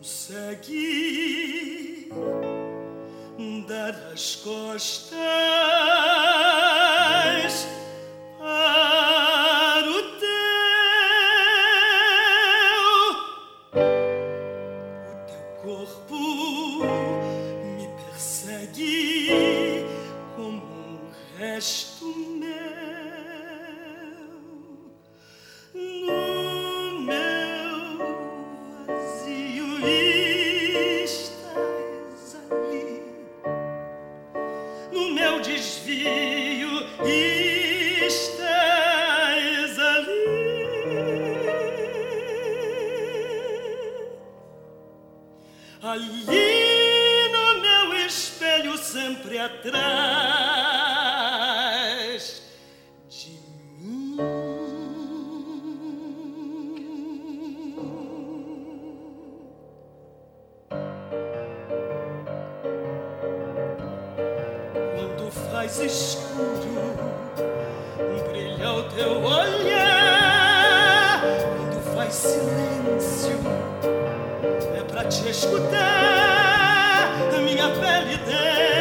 consegui dar as costas para o teu corpo me persegue como um resto meu. No meu vazio estás ali, no meu desvio estás ali, ali no meu espelho sempre atrás de mim. Quando faz escuro, brilha o teu olhar. Quando faz silêncio, é pra te escutar. A minha pele dela